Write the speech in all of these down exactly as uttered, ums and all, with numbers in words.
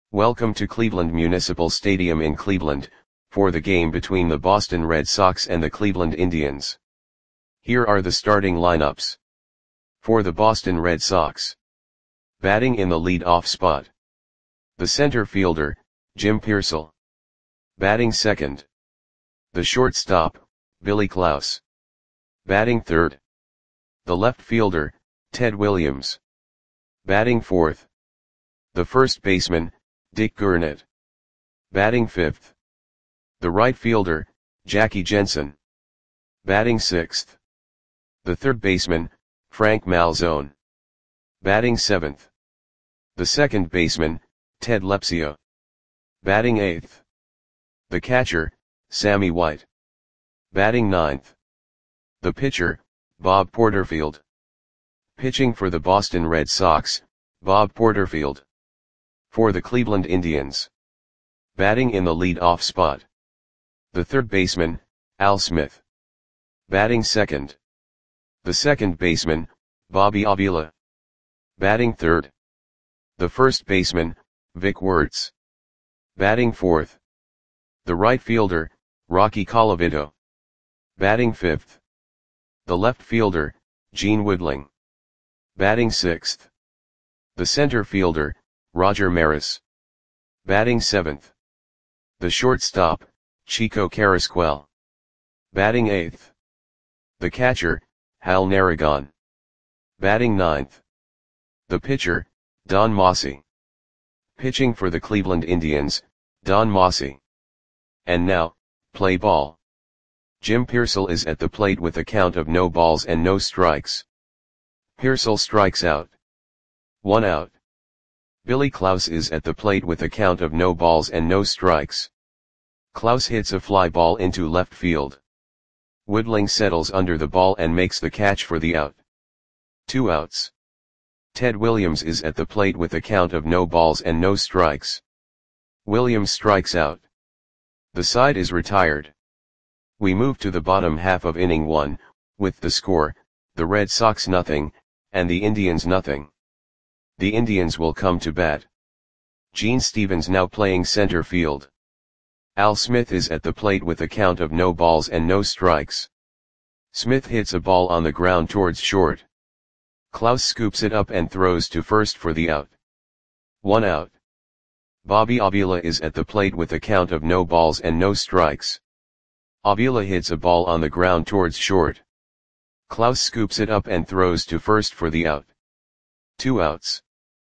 Welcome to Cleveland Municipal Stadium in Cleveland, for the game between the Boston Red Sox and the Cleveland Indians. Here are the starting lineups. For the Boston Red Sox. Batting in the lead-off spot. The center fielder, Jim Piersall. Batting second. The shortstop, Billy Klaus. Batting third. The left fielder, Ted Williams. Batting fourth. The first baseman, Dick Gurnett. Batting fifth. The right fielder, Jackie Jensen. Batting sixth. The third baseman, Frank Malzone. Batting seventh. The second baseman, Ted Lepsio. Batting eighth. The catcher, Sammy White. Batting ninth. The pitcher, Bob Porterfield. Pitching for the Boston Red Sox, Bob Porterfield. For the Cleveland Indians. Batting in the lead-off spot. The third baseman, Al Smith. Batting second. The second baseman, Bobby Avila. Batting third. The first baseman, Vic Wertz. Batting fourth. The right fielder, Rocky Colavito. Batting fifth. The left fielder, Gene Woodling. Batting sixth. The center fielder, Roger Maris. Batting seventh. The shortstop, Chico Carrasquel. Batting eighth. The catcher, Hal Narragon. Batting ninth. The pitcher, Don Mossi. Pitching for the Cleveland Indians, Don Mossi. And now, play ball. Jim Piersall is at the plate with a count of no balls and no strikes. Piersall strikes out. One out. Billy Klaus is at the plate with a count of no balls and no strikes. Klaus hits a fly ball into left field. Woodling settles under the ball and makes the catch for the out. Two outs. Ted Williams is at the plate with a count of no balls and no strikes. Williams strikes out. The side is retired. We move to the bottom half of inning one, with the score, the Red Sox nothing, and the Indians nothing. The Indians will come to bat. Gene Stevens now playing center field. Al Smith is at the plate with a count of no balls and no strikes. Smith hits a ball on the ground towards short. Klaus scoops it up and throws to first for the out. One out. Bobby Avila is at the plate with a count of no balls and no strikes. Avila hits a ball on the ground towards short. Klaus scoops it up and throws to first for the out. Two outs.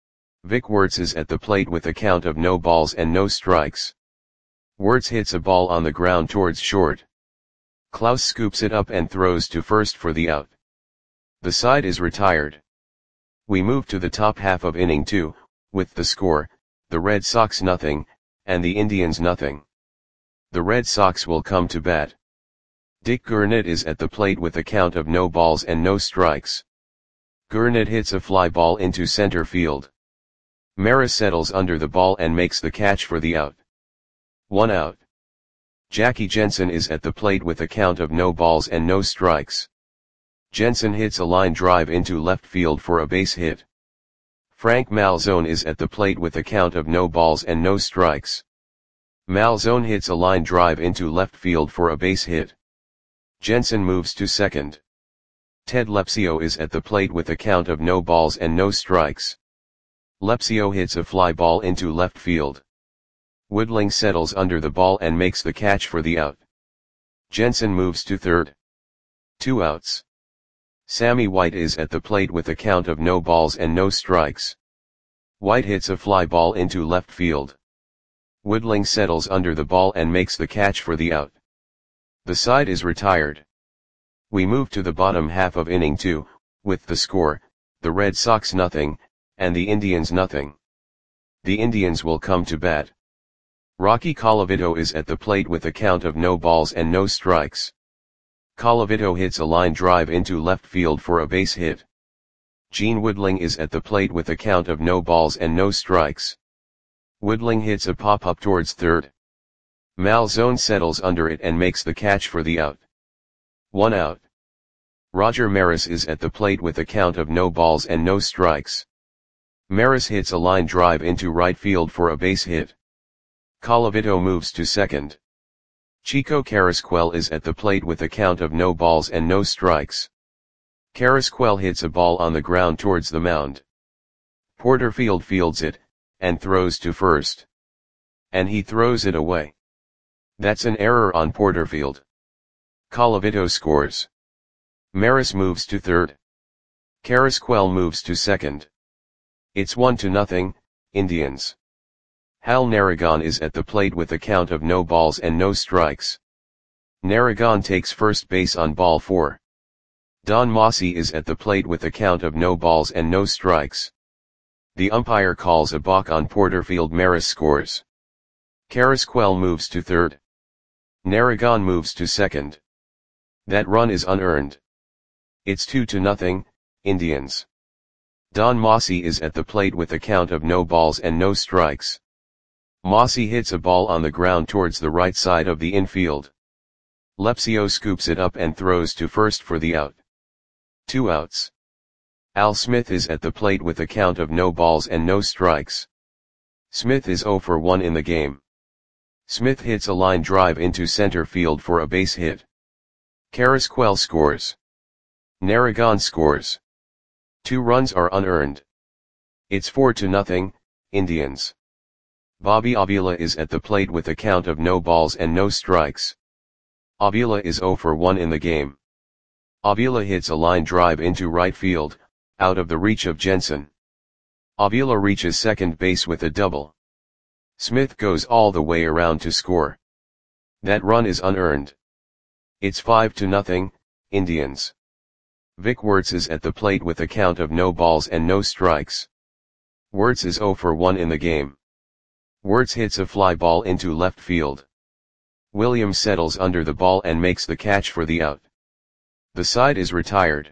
Vic Wertz is at the plate with a count of no balls and no strikes. Wertz hits a ball on the ground towards short. Klaus scoops it up and throws to first for the out. The side is retired. We move to the top half of inning two, with the score, the Red Sox nothing, and the Indians nothing. The Red Sox will come to bat. Dick Gurnett is at the plate with a count of no balls and no strikes. Gurnett hits a fly ball into center field. Maris settles under the ball and makes the catch for the out. One out. Jackie Jensen is at the plate with a count of no balls and no strikes. Jensen hits a line drive into left field for a base hit. Frank Malzone is at the plate with a count of no balls and no strikes. Malzone hits a line drive into left field for a base hit. Jensen moves to second. Ted Lepsio is at the plate with a count of no balls and no strikes. Lepsio hits a fly ball into left field. Woodling settles under the ball and makes the catch for the out. Jensen moves to third. Two outs. Sammy White is at the plate with a count of no balls and no strikes. White hits a fly ball into left field. Woodling settles under the ball and makes the catch for the out. The side is retired. We move to the bottom half of inning two, with the score, the Red Sox nothing, and the Indians nothing. The Indians will come to bat. Rocky Colavito is at the plate with a count of no balls and no strikes. Colavito hits a line drive into left field for a base hit. Gene Woodling is at the plate with a count of no balls and no strikes. Woodling hits a pop-up towards third. Malzone settles under it and makes the catch for the out. One out. Roger Maris is at the plate with a count of no balls and no strikes. Maris hits a line drive into right field for a base hit. Colavito moves to second. Chico Carrasquel is at the plate with a count of no balls and no strikes. Carrasquel hits a ball on the ground towards the mound. Porterfield fields it, and throws to first. And he throws it away. That's an error on Porterfield. Colavito scores. Maris moves to third. Carrasquel moves to second. It's one to nothing, Indians. Hal Narragon is at the plate with a count of no balls and no strikes. Narragon takes first base on ball four. Don Mossi is at the plate with a count of no balls and no strikes. The umpire calls a balk on Porterfield. Maris scores. Carrasquel moves to third. Narragon moves to second. That run is unearned. It's two to nothing, Indians. Don Mossi is at the plate with a count of no balls and no strikes. Mossi hits a ball on the ground towards the right side of the infield. Lepsio scoops it up and throws to first for the out. Two outs. Al Smith is at the plate with a count of no balls and no strikes. Smith is zero for one in the game. Smith hits a line drive into center field for a base hit. Carrasquel scores. Narragon scores. Two runs are unearned. It's four to nothing, Indians. Bobby Avila is at the plate with a count of no balls and no strikes. Avila is zero for one in the game. Avila hits a line drive into right field, out of the reach of Jensen. Avila reaches second base with a double. Smith goes all the way around to score. That run is unearned. It's five to nothing, Indians. Vic Wertz is at the plate with a count of no balls and no strikes. Wertz is zero for one in the game. Wertz hits a fly ball into left field. Williams settles under the ball and makes the catch for the out. The side is retired.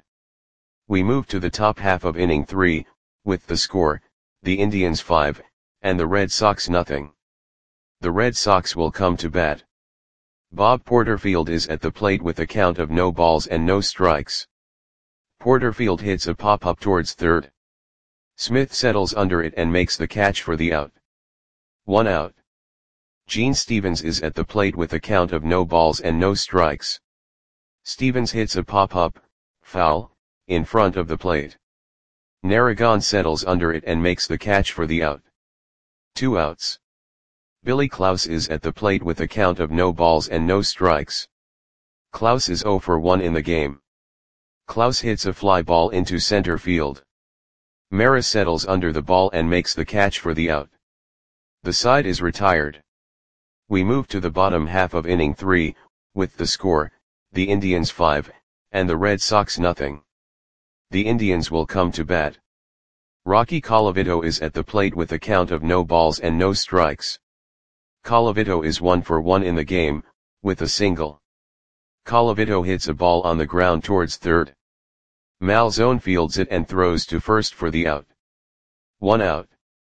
We move to the top half of inning three, with the score, the Indians five, and the Red Sox nothing. The Red Sox will come to bat. Bob Porterfield is at the plate with a count of no balls and no strikes. Porterfield hits a pop-up towards third. Smith settles under it and makes the catch for the out. One out. Gene Stevens is at the plate with a count of no balls and no strikes. Stevens hits a pop-up, foul, in front of the plate. Narragon settles under it and makes the catch for the out. Two outs. Billy Klaus is at the plate with a count of no balls and no strikes. Klaus is zero for one in the game. Klaus hits a fly ball into center field. Maris settles under the ball and makes the catch for the out. The side is retired. We move to the bottom half of inning three, with the score, the Indians five, and the Red Sox nothing. The Indians will come to bat. Rocky Colavito is at the plate with a count of no balls and no strikes. Colavito is one for one in the game, with a single. Colavito hits a ball on the ground towards third. Malzone fields it and throws to first for the out. One out.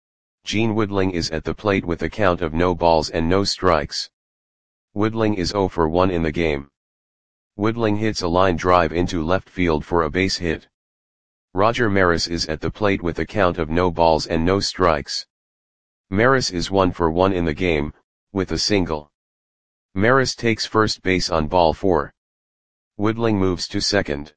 Gene Woodling is at the plate with a count of no balls and no strikes. Woodling is zero for one in the game. Woodling hits a line drive into left field for a base hit. Roger Maris is at the plate with a count of no balls and no strikes. Maris is one for one in the game, with a single. Maris takes first base on ball four. Woodling moves to second.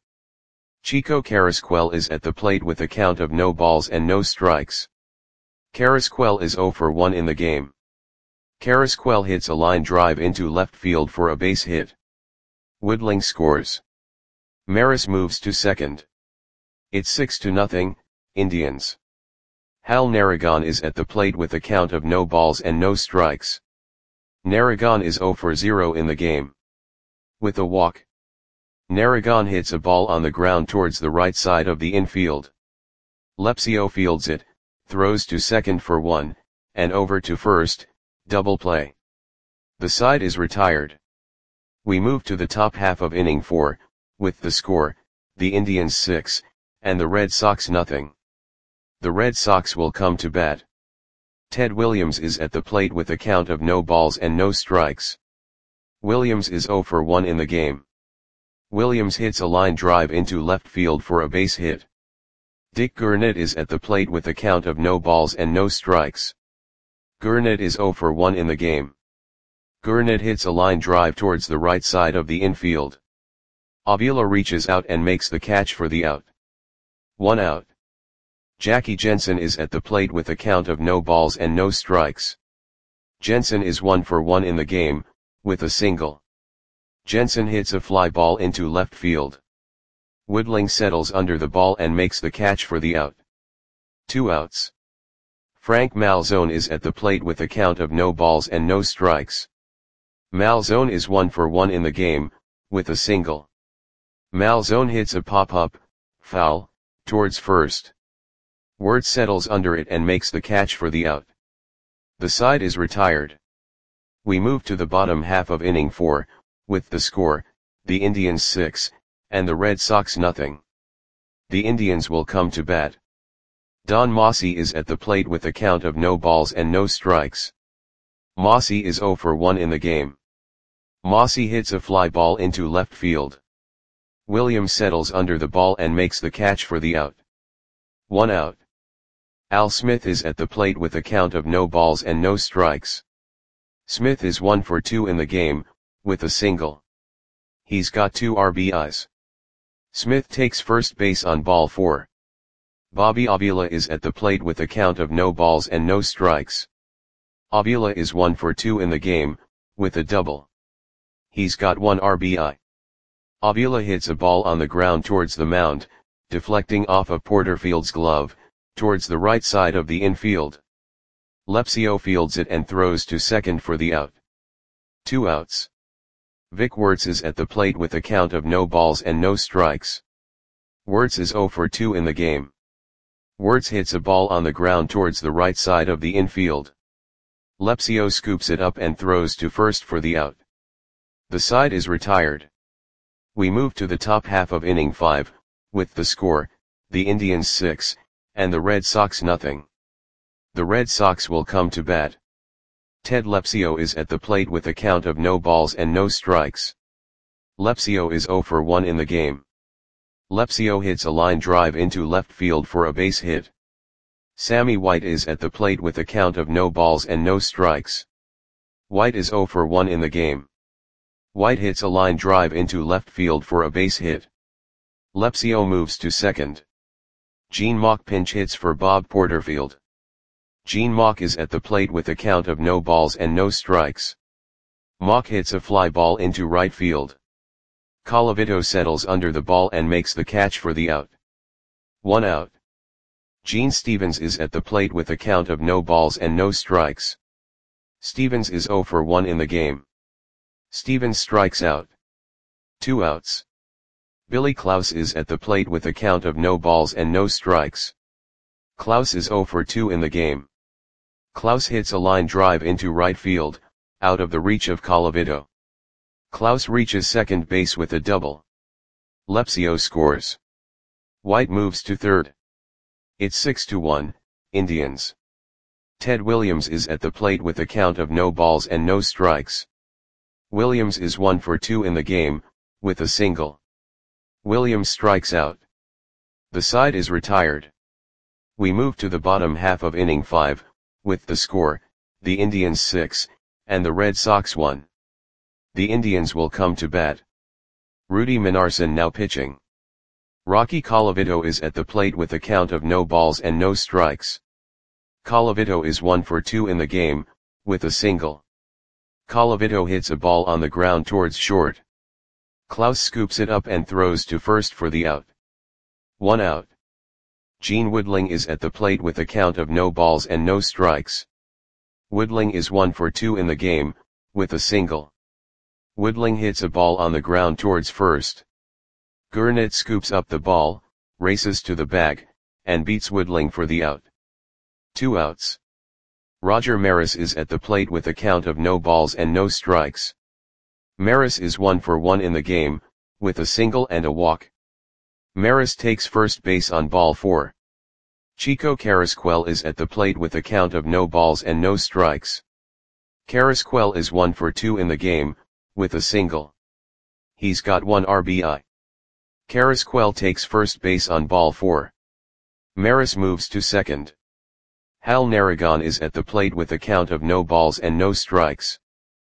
Chico Carrasquel is at the plate with a count of no balls and no strikes. Carrasquel is zero for one in the game. Carrasquel hits a line drive into left field for a base hit. Woodling scores. Maris moves to second. It's six to nothing, Indians. Hal Narragon is at the plate with a count of no balls and no strikes. Narragon is zero for zero in the game. With a walk. Narragon hits a ball on the ground towards the right side of the infield. Lepsio fields it, throws to second for one, and over to first, double play. The side is retired. We move to the top half of inning four, with the score, the Indians six, and the Red Sox nothing. The Red Sox will come to bat. Ted Williams is at the plate with a count of no balls and no strikes. Williams is zero for one in the game. Williams hits a line drive into left field for a base hit. Dick Gurnett is at the plate with a count of no balls and no strikes. Gurnett is zero for one in the game. Gurnett hits a line drive towards the right side of the infield. Avila reaches out and makes the catch for the out. One out. Jackie Jensen is at the plate with a count of no balls and no strikes. Jensen is one for one in the game, with a single. Jensen hits a fly ball into left field. Woodling settles under the ball and makes the catch for the out. Two outs. Frank Malzone is at the plate with a count of no balls and no strikes. Malzone is one for one in the game, with a single. Malzone hits a pop-up, foul, towards first. Wirtz settles under it and makes the catch for the out. The side is retired. We move to the bottom half of inning four, with the score, the Indians six, and the Red Sox nothing. The Indians will come to bat. Don Mossi is at the plate with a count of no balls and no strikes. Mossi is zero for one in the game. Mossi hits a fly ball into left field. Williams settles under the ball and makes the catch for the out. One out. Al Smith is at the plate with a count of no balls and no strikes. Smith is one for two in the game, with a single. He's got two R B Is. Smith takes first base on ball four. Bobby Avila is at the plate with a count of no balls and no strikes. Avila is one for two in the game, with a double. He's got one R B I. Avila hits a ball on the ground towards the mound, deflecting off of Porterfield's glove, towards the right side of the infield. Lepsio fields it and throws to second for the out. Two outs. Vic Wirtz is at the plate with a count of no balls and no strikes. Wirtz is zero for two in the game. Wirtz hits a ball on the ground towards the right side of the infield. Lepsio scoops it up and throws to first for the out. The side is retired. We move to the top half of inning five, with the score, the Indians six, and the Red Sox nothing. The Red Sox will come to bat. Ted Lepsio is at the plate with a count of no balls and no strikes. Lepsio is zero for one in the game. Lepsio hits a line drive into left field for a base hit. Sammy White is at the plate with a count of no balls and no strikes. White is zero for one in the game. White hits a line drive into left field for a base hit. Lepsio moves to second. Gene Mauch pinch hits for Bob Porterfield. Gene Mauch is at the plate with a count of no balls and no strikes. Mauch hits a fly ball into right field. Colavito settles under the ball and makes the catch for the out. One out. Gene Stevens is at the plate with a count of no balls and no strikes. Stevens is zero for one in the game. Stevens strikes out. Two outs. Billy Klaus is at the plate with a count of no balls and no strikes. Klaus is zero for two in the game. Klaus hits a line drive into right field, out of the reach of Colavito. Klaus reaches second base with a double. Lepsio scores. White moves to third. It's six to one, Indians. Ted Williams is at the plate with a count of no balls and no strikes. Williams is one for two in the game, with a single. Williams strikes out. The side is retired. We move to the bottom half of inning five, with the score, the Indians six, and the Red Sox one. The Indians will come to bat. Rudy Minarson now pitching. Rocky Colavito is at the plate with a count of no balls and no strikes. Colavito is one for two in the game, with a single. Colavito hits a ball on the ground towards short. Klaus scoops it up and throws to first for the out. One out. Gene Woodling is at the plate with a count of no balls and no strikes. Woodling is one for two in the game, with a single. Woodling hits a ball on the ground towards first. Gurnett scoops up the ball, races to the bag, and beats Woodling for the out. Two outs. Roger Maris is at the plate with a count of no balls and no strikes. Maris is one for one in the game, with a single and a walk. Maris takes first base on ball four. Chico Carrasquel is at the plate with a count of no balls and no strikes. Carrasquel is one for two in the game, with a single. He's got one R B I. Carrasquel takes first base on ball four. Maris moves to second. Hal Narragon is at the plate with a count of no balls and no strikes.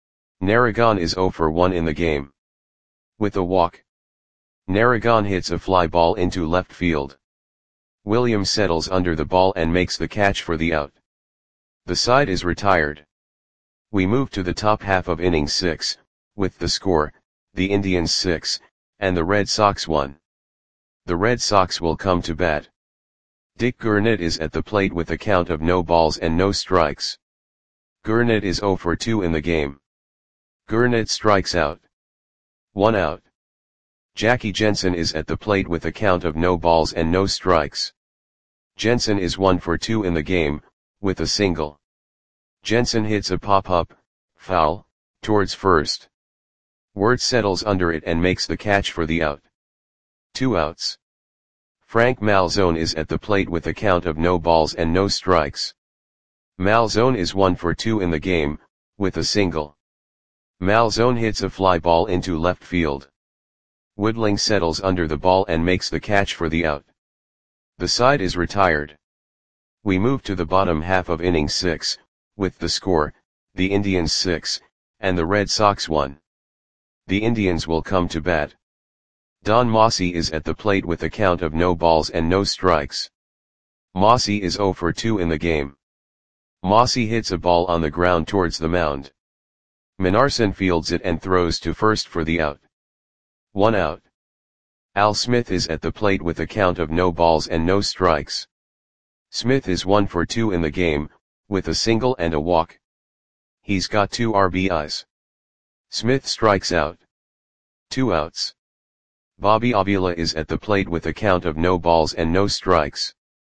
Narragon is zero for one in the game. With a walk, Narragon hits a fly ball into left field. Williams settles under the ball and makes the catch for the out. The side is retired. We move to the top half of inning six, with the score, the Indians six, and the Red Sox one. The Red Sox will come to bat. Dick Gurnett is at the plate with a count of no balls and no strikes. Gurnett is zero for two in the game. Gurnett strikes out. One out. Jackie Jensen is at the plate with a count of no balls and no strikes. Jensen is one for two in the game, with a single. Jensen hits a pop-up, foul, towards first. Wirtz settles under it and makes the catch for the out. Two outs. Frank Malzone is at the plate with a count of no balls and no strikes. Malzone is one for two in the game, with a single. Malzone hits a fly ball into left field. Woodling settles under the ball and makes the catch for the out. The side is retired. We move to the bottom half of inning six, with the score, the Indians six, and the Red Sox one. The Indians will come to bat. Don Mossy is at the plate with a count of no balls and no strikes. Mossy is zero for two in the game. Mossy hits a ball on the ground towards the mound. Minarson fields it and throws to first for the out. One out. Al Smith is at the plate with a count of no balls and no strikes. Smith is one for two in the game, with a single and a walk. He's got two R B Is. Smith strikes out. Two outs. Bobby Avila is at the plate with a count of no balls and no strikes.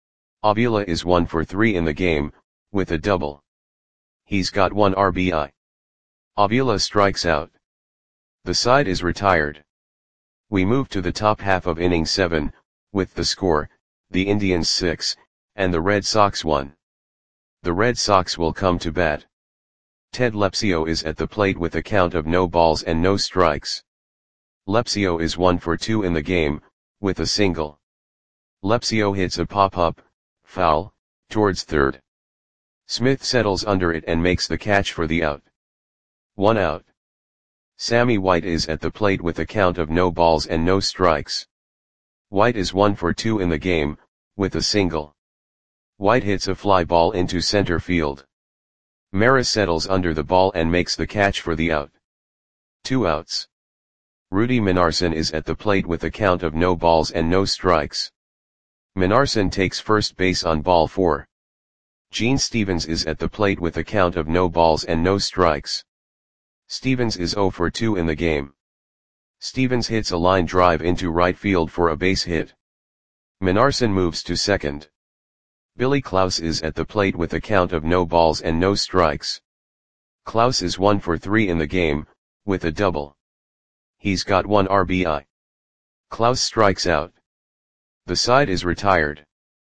Avila is one for three in the game, with a double. He's got one R B I. Avila strikes out. The side is retired. We move to the top half of inning seven, with the score, the Indians six, and the Red Sox one. The Red Sox will come to bat. Ted Lepsio is at the plate with a count of no balls and no strikes. Lepsio is one for two in the game, with a single. Lepsio hits a pop-up, foul, towards third. Smith settles under it and makes the catch for the out. One out. Sammy White is at the plate with a count of no balls and no strikes. White is one for two in the game, with a single. White hits a fly ball into center field. Maris settles under the ball and makes the catch for the out. Two outs. Rudy Minarson is at the plate with a count of no balls and no strikes. Minarson takes first base on ball four. Gene Stevens is at the plate with a count of no balls and no strikes. Stevens is zero for two in the game. Stevens hits a line drive into right field for a base hit. Minarson moves to second. Billy Klaus is at the plate with a count of no balls and no strikes. Klaus is one for three in the game, with a double. He's got one R B I. Klaus strikes out. The side is retired.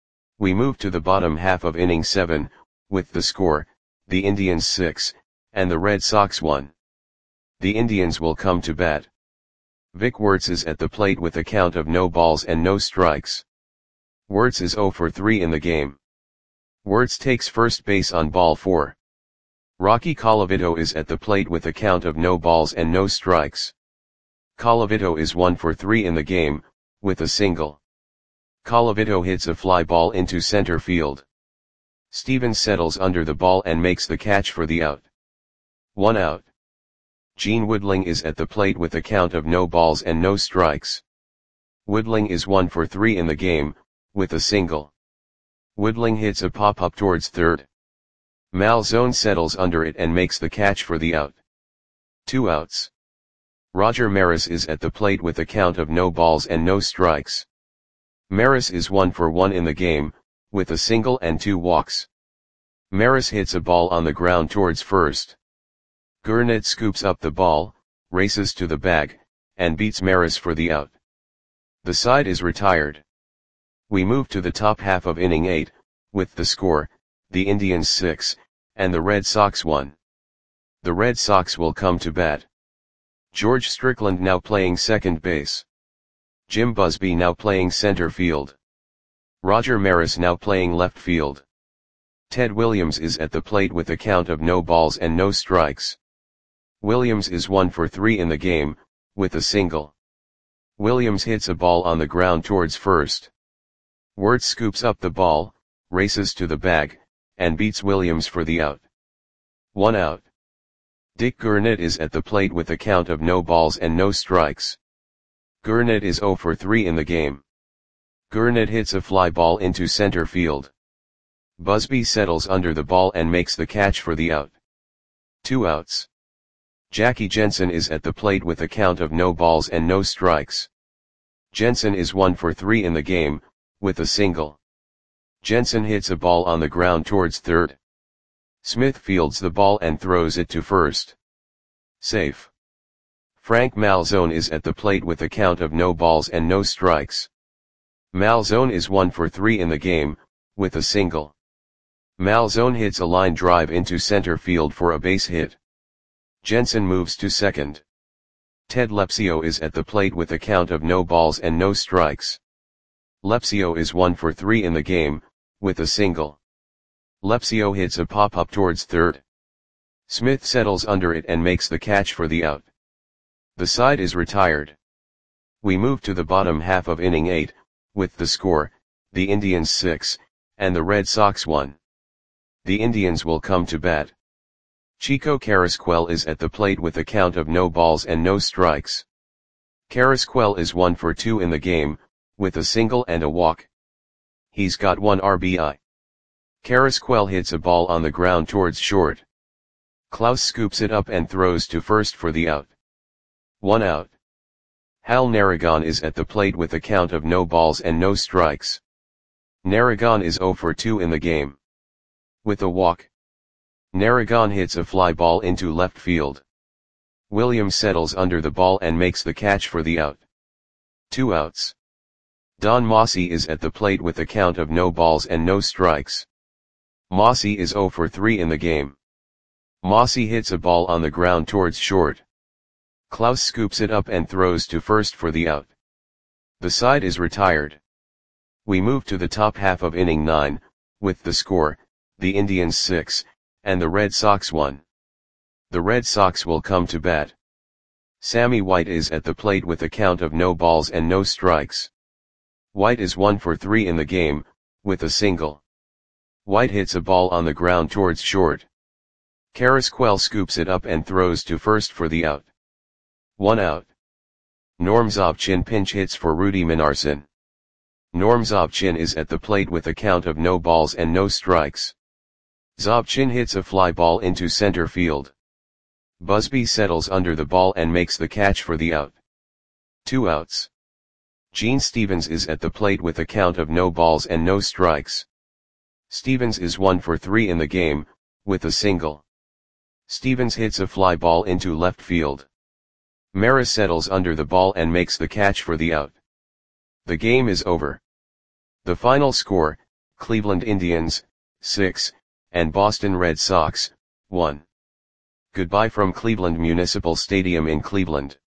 We move to the bottom half of inning seven, with the score, the Indians six, and the Red Sox one. The Indians will come to bat. Vic Wirtz is at the plate with a count of no balls and no strikes. Wirtz is zero for three in the game. Wirtz takes first base on ball four. Rocky Colavito is at the plate with a count of no balls and no strikes. Colavito is one for three in the game, with a single. Colavito hits a fly ball into center field. Stevens settles under the ball and makes the catch for the out. One out. Gene Woodling is at the plate with a count of no balls and no strikes. Woodling is one for three in the game, with a single. Woodling hits a pop-up towards third. Malzone settles under it and makes the catch for the out. Two outs. Roger Maris is at the plate with a count of no balls and no strikes. Maris is one for one in the game, with a single and two walks. Maris hits a ball on the ground towards first. Gurnett scoops up the ball, races to the bag, and beats Maris for the out. The side is retired. We move to the top half of inning eight, with the score, the Indians six, and the Red Sox one. The Red Sox will come to bat. George Strickland now playing second base. Jim Busby now playing center field. Roger Maris now playing left field. Ted Williams is at the plate with a count of no balls and no strikes. Williams is one for three in the game, with a single. Williams hits a ball on the ground towards first. Wirtz scoops up the ball, races to the bag, and beats Williams for the out. One out. Dick Gurnett is at the plate with a count of no balls and no strikes. Gurnett is zero for three in the game. Gurnett hits a fly ball into center field. Busby settles under the ball and makes the catch for the out. Two outs. Jackie Jensen is at the plate with a count of no balls and no strikes. Jensen is one for three in the game, with a single. Jensen hits a ball on the ground towards third. Smith fields the ball and throws it to first. Safe. Frank Malzone is at the plate with a count of no balls and no strikes. Malzone is one for three in the game, with a single. Malzone hits a line drive into center field for a base hit. Jensen moves to second. Ted Lepsio is at the plate with a count of no balls and no strikes. Lepsio is one for three in the game, with a single. Lepsio hits a pop-up towards third. Smith settles under it and makes the catch for the out. The side is retired. We move to the bottom half of inning eight, with the score, the Indians six, and the Red Sox one. The Indians will come to bat. Chico Carrasquel is at the plate with a count of no balls and no strikes. Carrasquel is one for two in the game, with a single and a walk. He's got one R B I. Carrasquel hits a ball on the ground towards short. Klaus scoops it up and throws to first for the out. One out. Hal Narragon is at the plate with a count of no balls and no strikes. Narragon is zero for two in the game. With a walk. Narragon hits a fly ball into left field. Williams settles under the ball and makes the catch for the out. Two outs. Don Mossy is at the plate with a count of no balls and no strikes. Mossy is zero for three in the game. Mossy hits a ball on the ground towards short. Klaus scoops it up and throws to first for the out. The side is retired. We move to the top half of inning nine, with the score, the Indians six, and the Red Sox one. The Red Sox will come to bat. Sammy White is at the plate with a count of no balls and no strikes. White is one for three in the game, with a single. White hits a ball on the ground towards short. Carrasquel scoops it up and throws to first for the out. One out. Norm Zobchin pinch hits for Rudy Minarson. Norm Zobchin is at the plate with a count of no balls and no strikes. Zobchin hits a fly ball into center field. Busby settles under the ball and makes the catch for the out. Two outs. Gene Stevens is at the plate with a count of no balls and no strikes. Stevens is one for three in the game, with a single. Stevens hits a fly ball into left field. Maris settles under the ball and makes the catch for the out. The game is over. The final score, Cleveland Indians, six, and Boston Red Sox, one. Goodbye from Cleveland Municipal Stadium in Cleveland.